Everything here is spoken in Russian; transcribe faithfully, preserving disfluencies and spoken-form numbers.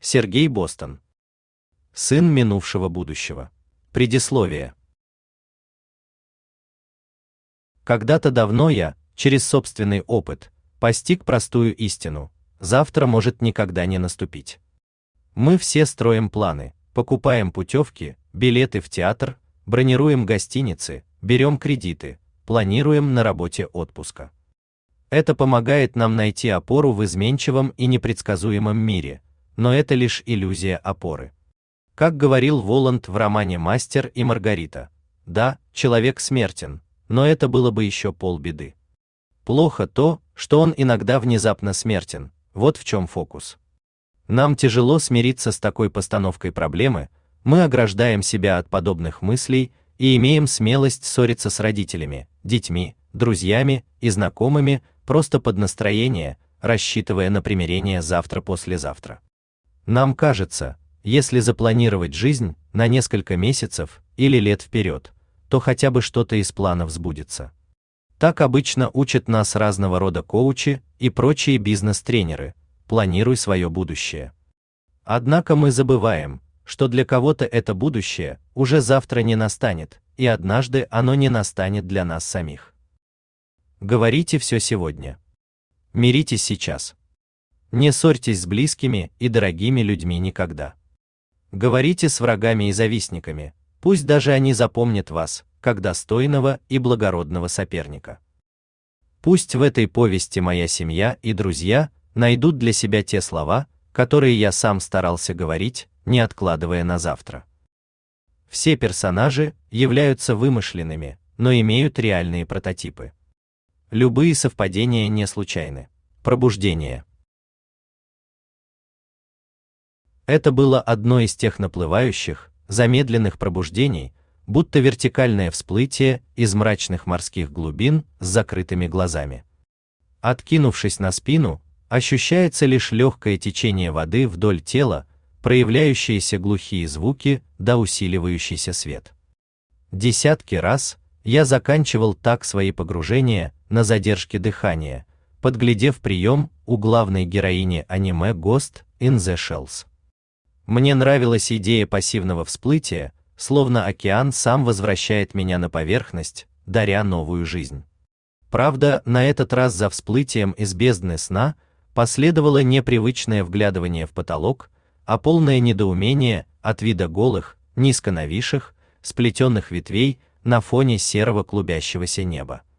Сергей Бостон. Сын минувшего будущего. Предисловие. Когда-то давно я, через собственный опыт, постиг простую истину: завтра может никогда не наступить. Мы все строим планы, покупаем путевки, билеты в театр, бронируем гостиницы, берем кредиты, планируем на работе отпуска. Это помогает нам найти опору в изменчивом и непредсказуемом мире, но это лишь иллюзия опоры. Как говорил Воланд в романе «Мастер и Маргарита», да, человек смертен, но это было бы еще полбеды. Плохо то, что он иногда внезапно смертен, вот в чем фокус. Нам тяжело смириться с такой постановкой проблемы, мы ограждаем себя от подобных мыслей и имеем смелость ссориться с родителями, детьми, друзьями и знакомыми просто под настроение, рассчитывая на примирение завтра-послезавтра. Нам кажется, если запланировать жизнь на несколько месяцев или лет вперед, то хотя бы что-то из планов сбудется. Так обычно учат нас разного рода коучи и прочие бизнес-тренеры: планируй свое будущее. Однако мы забываем, что для кого-то это будущее уже завтра не настанет, и однажды оно не настанет для нас самих. Говорите все сегодня. Миритесь сейчас. Не ссорьтесь с близкими и дорогими людьми никогда. Говорите с врагами и завистниками, пусть даже они запомнят вас как достойного и благородного соперника. Пусть в этой повести моя семья и друзья найдут для себя те слова, которые я сам старался говорить, не откладывая на завтра. Все персонажи являются вымышленными, но имеют реальные прототипы. Любые совпадения не случайны. Пробуждение. Это было одно из тех наплывающих, замедленных пробуждений, будто вертикальное всплытие из мрачных морских глубин с закрытыми глазами. Откинувшись на спину, ощущается лишь легкое течение воды вдоль тела, проявляющиеся глухие звуки да усиливающийся свет. Десятки раз я заканчивал так свои погружения на задержке дыхания, подглядев прием у главной героини аниме Ghost in the Shells. Мне нравилась идея пассивного всплытия, словно океан сам возвращает меня на поверхность, даря новую жизнь. Правда, на этот раз за всплытием из бездны сна последовало непривычное вглядывание в потолок, а полное недоумение от вида голых, низко нависших, сплетенных ветвей на фоне серого клубящегося неба.